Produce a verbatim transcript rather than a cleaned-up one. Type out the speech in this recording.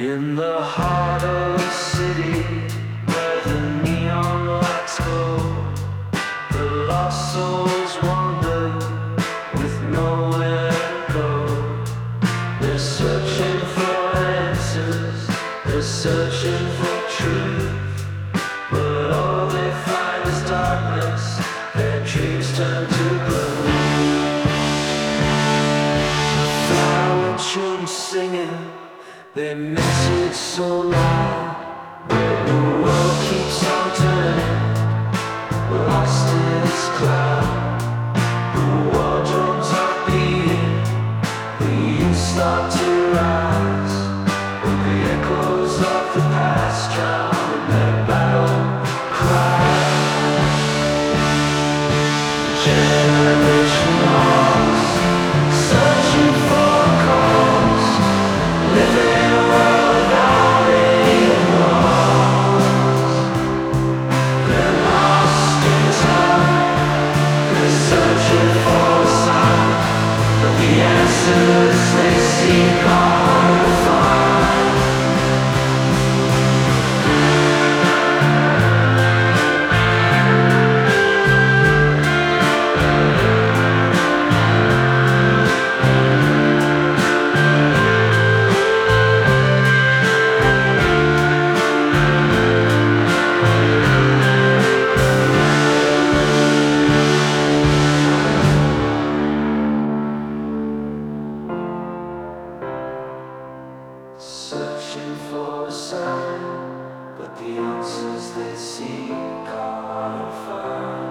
In the heart of the city, where the neon lights glow, the lost souls wander with nowhere to go. They're searching for answers, they're searching for truth, but all they find is darkness, their dreams turn to gloom. Flower children singing their message so loud, the world keeps on turning, lost in its cloud. The war drums are beating, the youth start to rise, but the echoes of the past drown in their battle cry. Generation lost, searching for a cause, living in a world without any laws. They're lost in time, they're searching for a sign, but the answers they seek are hard to find. Searching for a sign, but the answers they seek are hard to find.